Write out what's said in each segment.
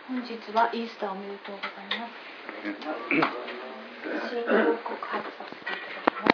本日はイースターおめでとうございます。信仰告白させていただきます。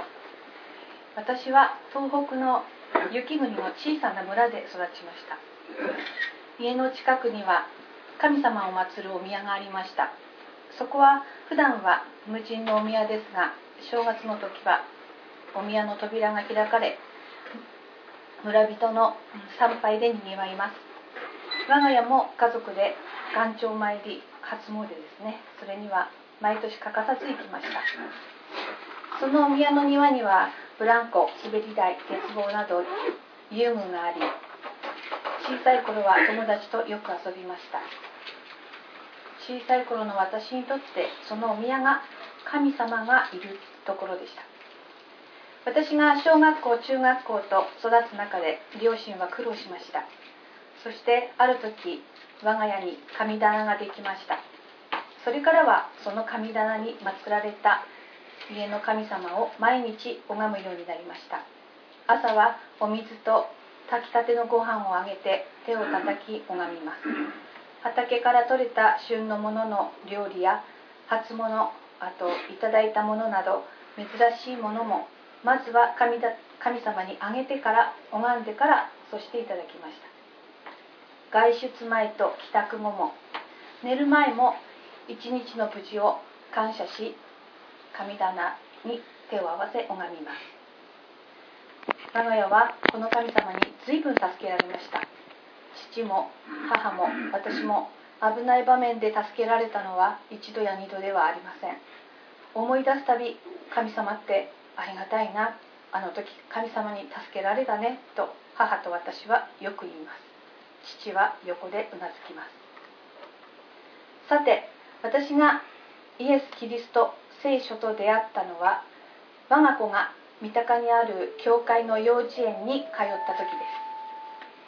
私は東北の雪国の小さな村で育ちました。家の近くには神様を祀るお宮がありました。そこは普段は無人のお宮ですが、正月の時はお宮の扉が開かれ、村人の参拝でにぎわいます。我が家も家族で元朝参り、初詣ですね、それには毎年欠かさず行きました。そのお宮の庭にはブランコ、滑り台、鉄棒など遊具があり、小さい頃は友達とよく遊びました。小さい頃の私にとってそのお宮が神様がいるところでした。私が小学校、中学校と育つ中で両親は苦労しました。そしてある時、我が家に神棚ができました。それからはその神棚に祀られた家の神様を毎日拝むようになりました。朝はお水と炊きたてのご飯をあげて手を叩き拝みます。畑から採れた旬のものの料理や初物、あといただいたものなど珍しいものもまずは神様にあげてから拝んでから、そしていただきました。外出前と帰宅後も寝る前も一日の無事を感謝し、神棚に手を合わせ拝みます。我が家はこの神様に随分助けられました。父も母も私も危ない場面で助けられたのは一度や二度ではありません。思い出すたび、神様ってありがたいな、あの時神様に助けられたねと母と私はよく言います。父は横でうなずきます。さて、私がイエス・キリスト聖書と出会ったのは、我が子が三鷹にある教会の幼稚園に通った時です。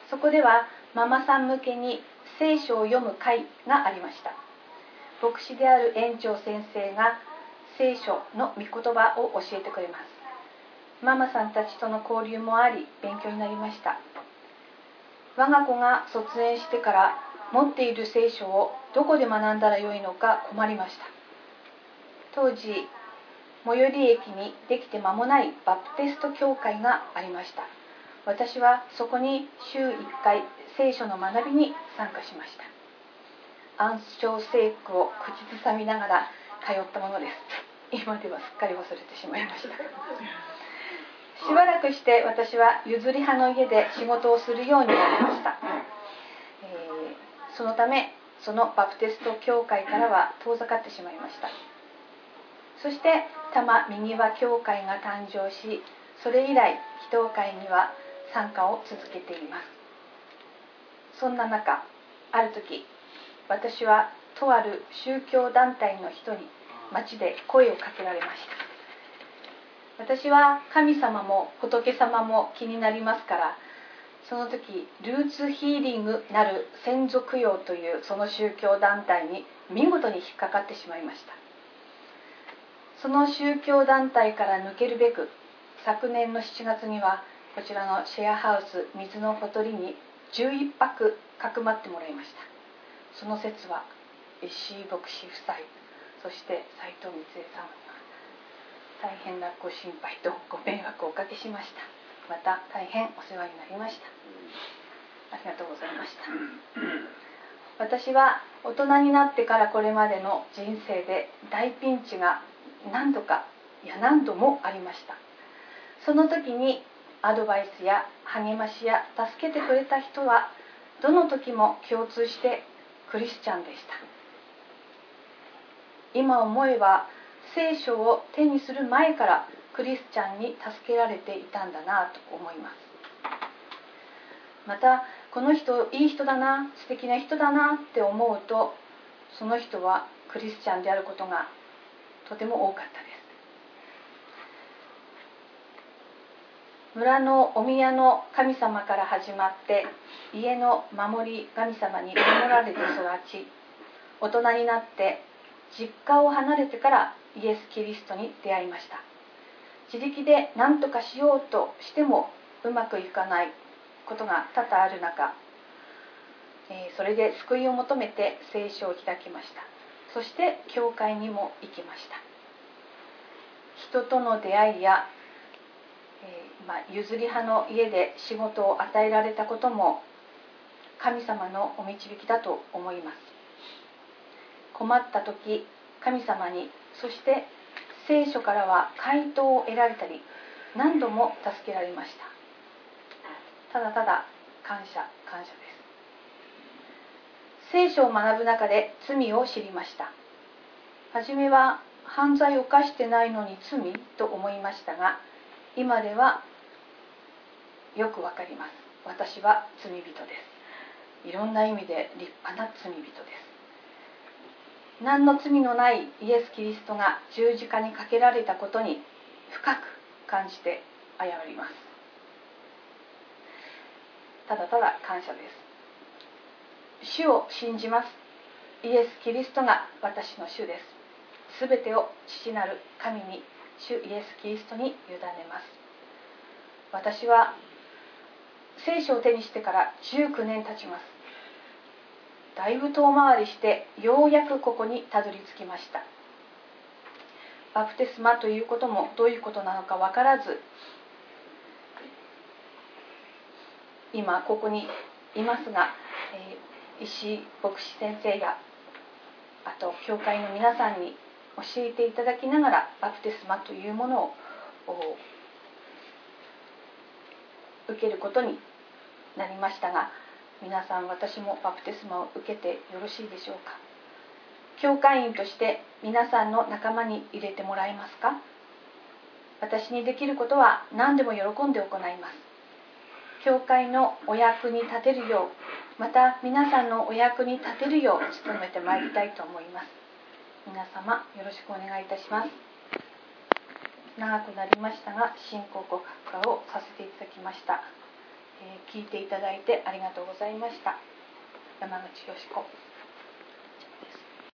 そこではママさん向けに聖書を読む会がありました。牧師である園長先生が聖書の御言葉を教えてくれます。ママさんたちとの交流もあり、勉強になりました。我が子が卒園してから持っている聖書をどこで学んだらよいのか困りました。当時、最寄り駅にできて間もないバプテスト教会がありました。私はそこに週1回聖書の学びに参加しました。暗唱聖句を口ずさみながら通ったものです。今ではすっかり忘れてしまいました。しばらくして私は譲り派の家で仕事をするようになりました。そのためそのバプテスト教会からは遠ざかってしまいました。そして多摩右輪教会が誕生し、それ以来祈祷会には参加を続けています。そんな中、ある時、私はとある宗教団体の人に街で声をかけられました。私は神様も仏様も気になりますから、その時ルーツヒーリングなる先祖供養というその宗教団体に見事に引っかかってしまいました。その宗教団体から抜けるべく、昨年の7月にはこちらのシェアハウス水のほとりに11泊かくまってもらいました。その説は石井牧師夫妻、そして斉藤光恵さん、大変なご心配とご迷惑をおかけしました。また大変お世話になりました。ありがとうございました。私は大人になってからこれまでの人生で大ピンチが何度もありました。その時にアドバイスや励ましや助けてくれた人はどの時も共通してクリスチャンでした。今思えば聖書を手にする前からクリスチャンに助けられていたんだなと思います。またこの人いい人だな、素敵な人だなって思うと、その人はクリスチャンであることがとても多かったです。村のお宮の神様から始まって家の守り神様に守られて育ち、大人になって実家を離れてからイエス・キリストに出会いました。自力で何とかしようとしてもうまくいかないことが多々ある中、 それで救いを求めて聖書を開きました。そして教会にも行きました。人との出会いや、譲り派の家で仕事を与えられたことも神様のお導きだと思います。困った時、神様に、そして聖書からは回答を得られたり、何度も助けられました。ただただ感謝です。聖書を学ぶ中で罪を知りました。はじめは犯罪を犯してないのに罪と思いましたが、今ではよくわかります。私は罪人です。いろんな意味で立派な罪人です。何の罪のないイエス・キリストが十字架にかけられたことに深く感じて謝ります。ただただ感謝です。主を信じます。イエス・キリストが私の主です。すべてを父なる神に、主イエス・キリストに委ねます。私は聖書を手にしてから19年経ちます。だいぶ遠回りしてようやくここにたどり着きました。バプテスマということもどういうことなのか分からず、今ここにいますが、石井牧師先生やあと教会の皆さんに教えていただきながらバプテスマというものを受けることになりましたが、皆さん、私もバプテスマを受けてよろしいでしょうか。教会員として皆さんの仲間に入れてもらえますか。私にできることは何でも喜んで行います。教会のお役に立てるよう、また皆さんのお役に立てるよう努めてまいりたいと思います。皆様よろしくお願いいたします。長くなりましたが、信仰告白をさせていただきました。聞いていただいてありがとうございました。山口よし子。